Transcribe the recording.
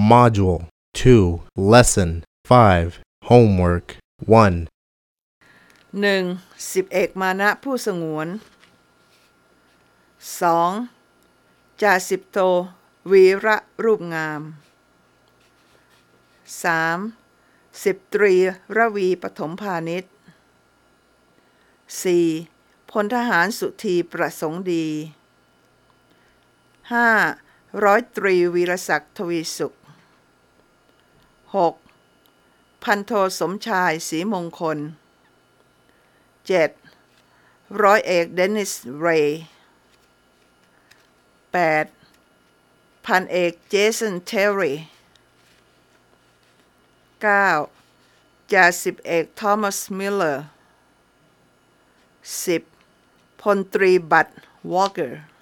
Module 2 Lesson 5 Homework 1 1. 10 เอกมานะผู้สงวน 2. จ่าสิบโทวีระรูปงาม 3. สิบตรีระวีปฐมพานิช 4. พลทหารสุธีประสงค์ดี 5. ร้อยตรีวีรศักดิ์ทวีสุข 6. พันโทสมชายศรีมงคล 7. ร้อยเอกเดนิสเรย์ 8. พันเอกเจสันเทอร์รี 9. จ่าสิบเอกทอมัสมิลเลอร์ 10. พลตรีบัตวอลเกอร์